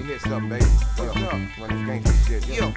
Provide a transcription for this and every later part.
me hear something, baby. What's up? Run this gangsta shit. Yo.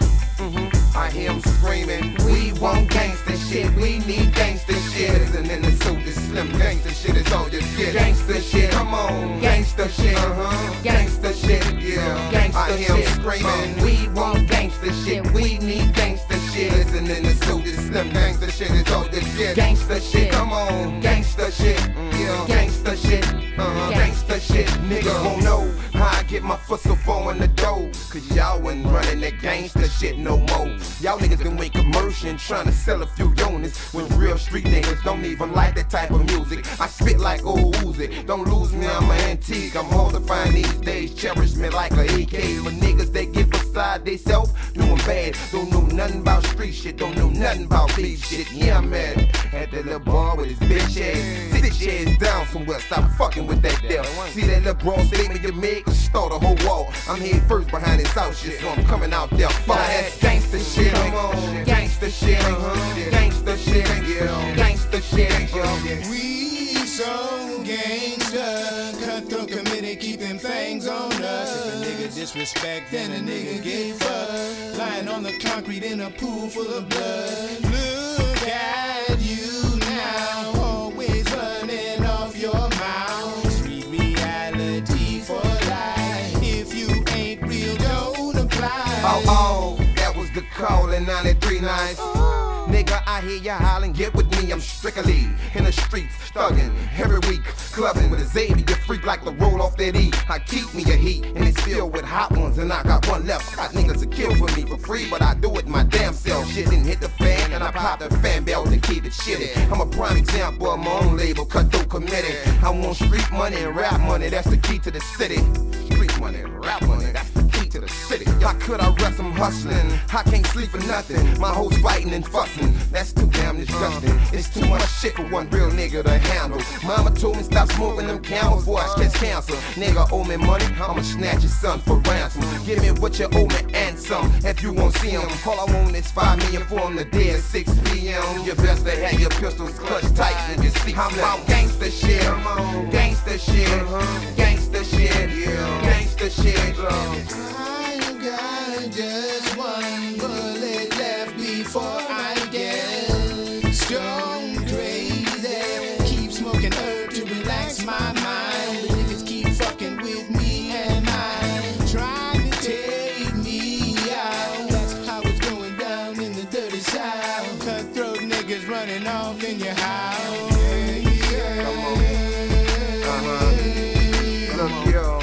I hear him screaming, we want gangsta shit, we need gangsta shit. Listen in the suit is slim, gangsta shit is all you get. Gangsta shit, come on, gangsta shit, gangsta shit, yeah. Gangsta I hear him screaming, we want gangsta shit, we need gangsta shit. Listen in the suit is slim, gangsta shit is all you get. Gangsta shit, come on, gangsta shit, yeah. Gangsta shit, gangsta shit. Niggas won't know how I get my foot so far in the dough, cause y'all ain't running that gangsta shit no more. Y'all niggas been wait commercial and trying to sell a few units when real street niggas don't even like that type of music. I spit like old Uzi, don't lose me, I'm an antique. I'm hard to find these days, cherish me like a AK. But niggas they get beside they self, doing bad, don't know nothing about street shit, don't know nothing about beef shit. Yeah, I'm mad at that little bar with his bitch ass. Sit your ass down somewhere, stop fucking with that there. See that little broad statement you make, start a whole wall. I'm head first behind this out shit, so I'm coming out there. Fuck that gangsta shit, gangsta shit, gangsta shit, gangsta shit. We so gangsta, cutthroat committed, keep them fangs on us. If a nigga disrespect, then a nigga get fucked. Lying on the concrete in a pool full of blood. Look at you now, always running off your mouth. Street reality for life. If you ain't real, don't apply. Oh, that was the call in 93 nights. Nigga, I hear ya hollering, get with me, I'm strictly in the streets, thuggin' every week, clubbing with a Xavier, you freak like the roll off that E. I keep me a heat, and it's filled with hot ones, and I got one left. Got niggas to kill for me for free, but I do it my damn self. Shit didn't hit the fan, and I pop the fan bell to keep it shitty. I'm a prime example of my own label, cutthroat committed. I want street money and rap money, that's the key to the city. Street money and rap money, that's the key to the city. How could I rest? I'm hustling, I can't sleep for nothing. My hoes fighting and fussing, that's too damn disgusting. It's too much shit for one real nigga to handle. Mama told me stop smoking them camels before I catch cancer. Nigga owe me money, I'ma snatch your son for ransom. Give me what you owe me and some, if you won't see him. All I want is 5 million for him today at 6 p.m. You best to have your pistols clutched tight and your seat. I'm about gangsta shit, gangsta shit, gangsta shit, gangsta shit. I got just one bullet left before I get stone crazy. Keep smoking herb to relax my mind. The niggas keep fucking with me and I trying to take me out. That's how it's going down in the dirty south. Cutthroat niggas running off in your house. Come on. Look, yo.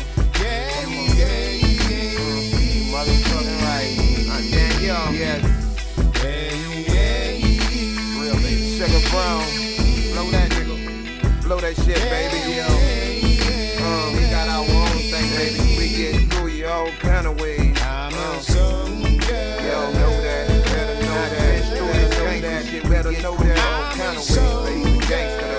Motherfucking right. Danielle. Yes. Real nigga. Sugar Brown. Blow that nigga. Blow that shit, baby. Yo. We got our own thing, baby. We get through you all kind of ways. I'm a soldier. Yo, know that. Better know that. Know that. Shit, better know that all kind of ways, baby. Gangsta.